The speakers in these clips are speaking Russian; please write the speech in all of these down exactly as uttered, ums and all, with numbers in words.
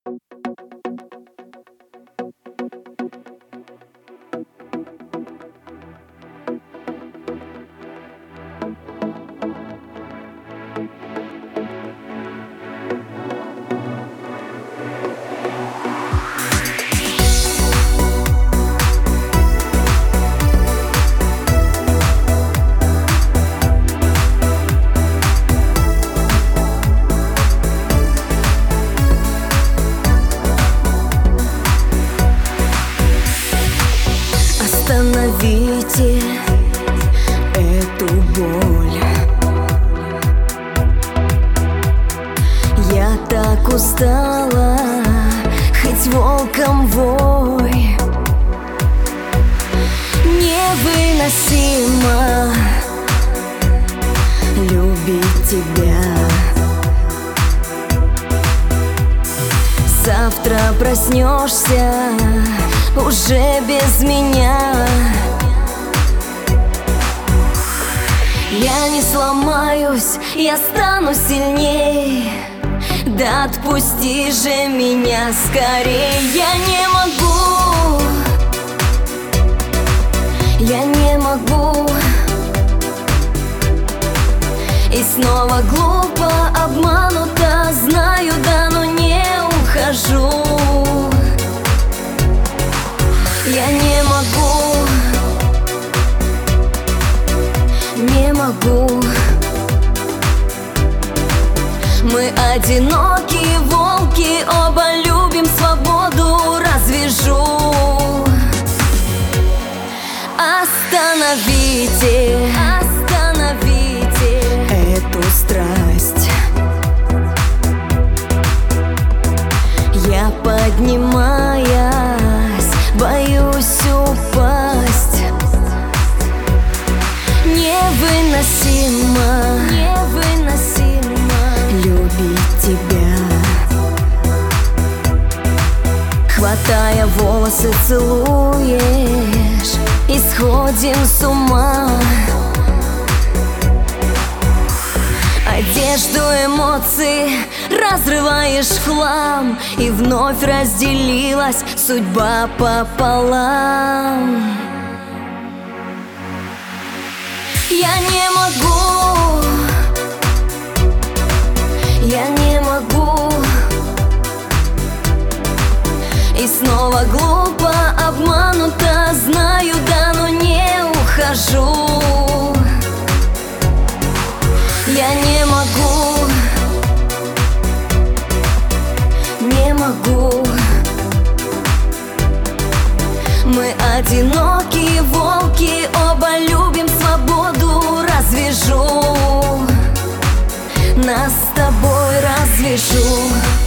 Остановите эту боль. Я так устала, хоть волком вой. Невыносимо любить тебя. Завтра проснешься уже без меня. Я не сломаюсь, я стану сильней. Да отпусти же меня скорей. Я не могу, я не могу. И снова глупо, обманута, знаю, да, но не ухожу. Я не могу, не могу. Мы одинокие волки, оба любим свободу. Развяжу. Остановите, остановите эту страсть. Я, поднимаясь, боюсь упасть. Невыносимо, невыносимо любить тебя. Хватая волосы, целуешь, и сходим с ума. Одежду, эмоций разрываешь в хлам, и вновь разделилась судьба пополам. Я не могу, я не могу. И снова глупо, обманута, знаю, да, но не ухожу. Я не могу, не могу. Мы одинокие волки, оба любим свободу. Развяжу, нас с тобой развяжу.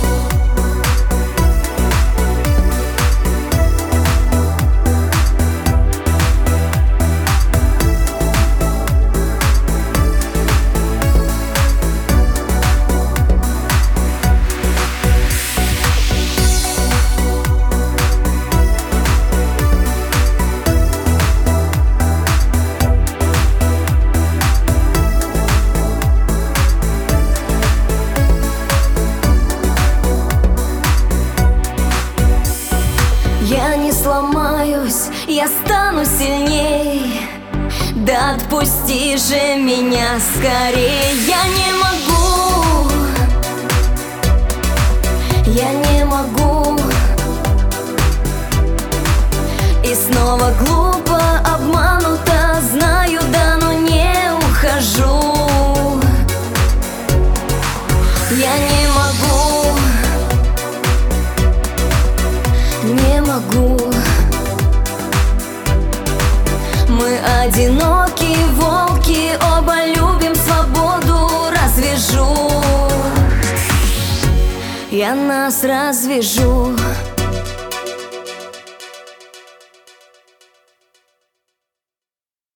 Я не сломаюсь, я стану сильней. Да отпусти же меня скорей. Я не могу, я не могу. И снова глупо, обманута, знаю, да, но не ухожу. Я не могу, не могу. Мы одинокие волки, оба любим свободу. Развяжу, я нас развяжу.